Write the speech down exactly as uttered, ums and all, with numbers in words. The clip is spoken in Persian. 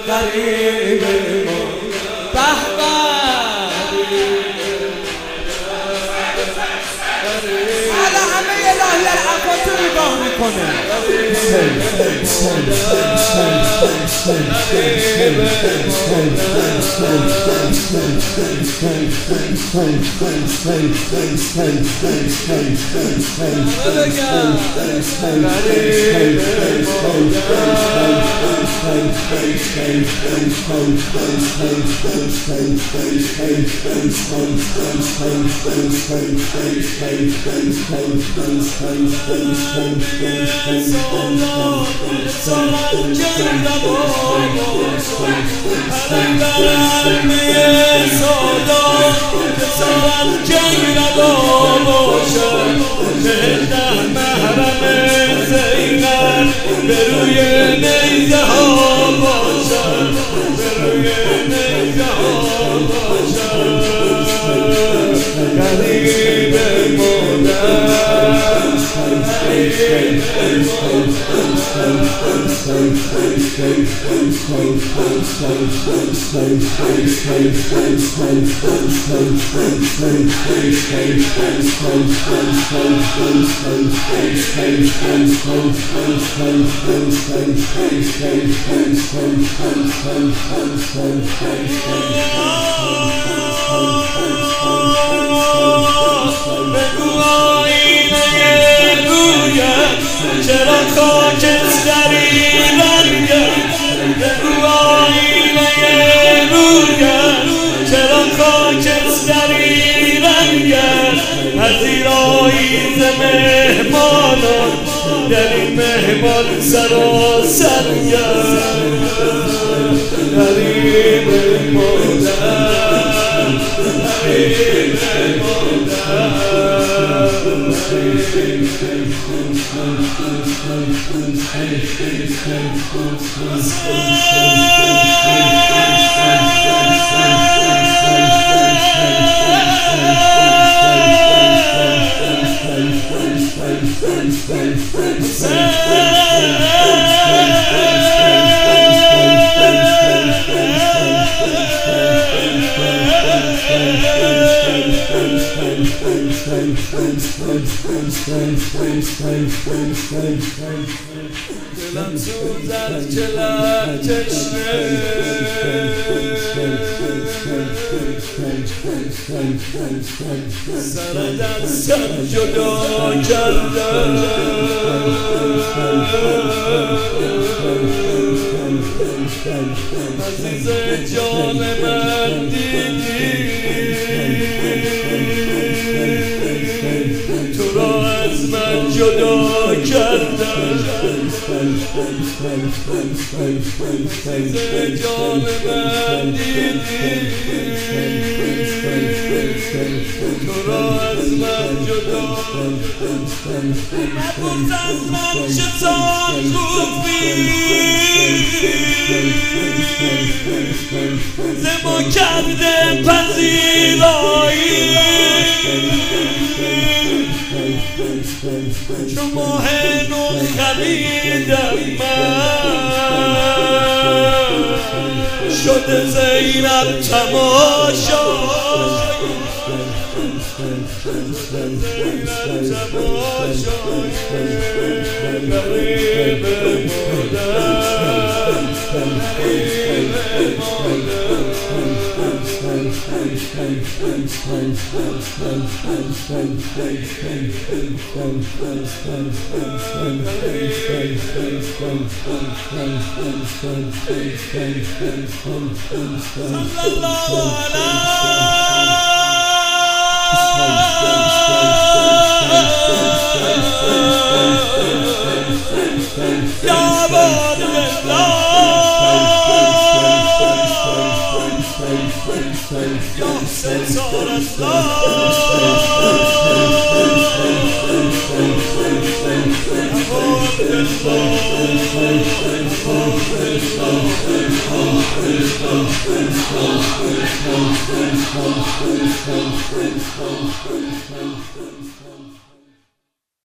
غریب ما به حالا همه الهی الافات رو نگاه میکنه چرا خاکستری رنگم بگو آینه رویم چرا خاکستری رنگم پذیرایی ز مهمانان در این مهمان سراسرگم غریب مادر غریب مادر دلم سوزد چه لب تشنه سر دستم جدا کردم عزیز جان من دیدی تو را از من جدا کردم عزیز جان من دیدی تو را از من جدا نبود از من چطور خوبی ز ما کرده پذیرایی چون ماه نو خمیدم من شده زینب تماشایی غریب مادر غریب مادر Thank you.